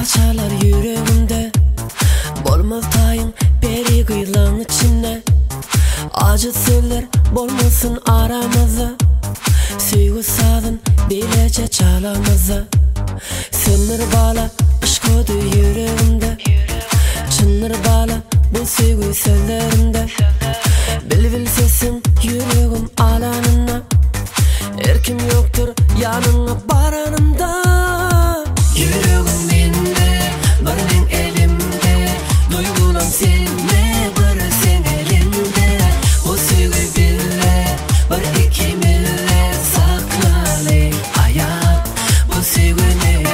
çalar yüreğimde. Bolmaz tayın beri kıyılan içinde. Acı söyler bolmasın aramızda. Süygü sazın dilece çalamazda. Sınır bağla aşk odu yüreğimde. Çınır bağla bu süygü sözlerinde. Bil bil sesin yüreğim alanına. Erkim yoktur yanına baranında. Yüreğim bende, barın elimde. Duygulan seninle, barı sen elimde. O süygü bile, barı ikimizle. Saklalı hayat, bu süygü ne?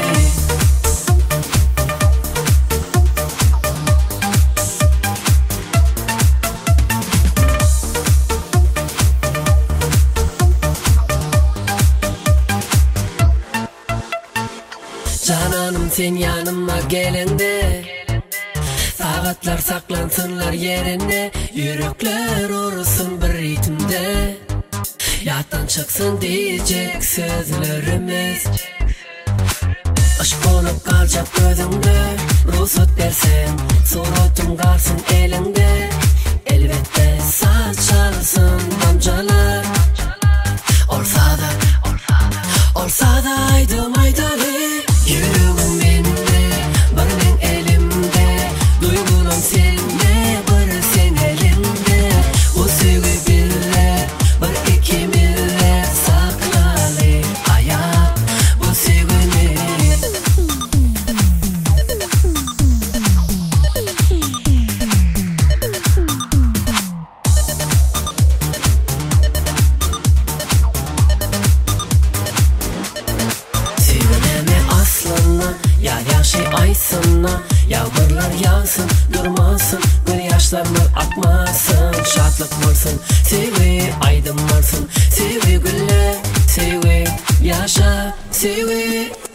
Cananım sen yanıma gelende. Saatlar saklansınlar yerine. Yürekler uğraşsın bir ritimde. Yattan çıksın diyecek sözlerimiz. Aşk olup kalacak gözümde. Ruhsat dersen suratım kalsın elinde. Elbette saz çalsın damcalar. Olsa da aydım aydalı. Yüreğim bende, barın elimde. Duygulan seninle, barı sen elimde. O süygü bile, barı ikimizle. Saklalı hayat, bu süygü ne? Yar yaşı aysınla, yağmurlar yağsın, durmasın, gözyaşlarımız akmasın. Şatlık varsın, sevgi aydın varsın, sevgi gülle, sevgi yaşa, sevgi.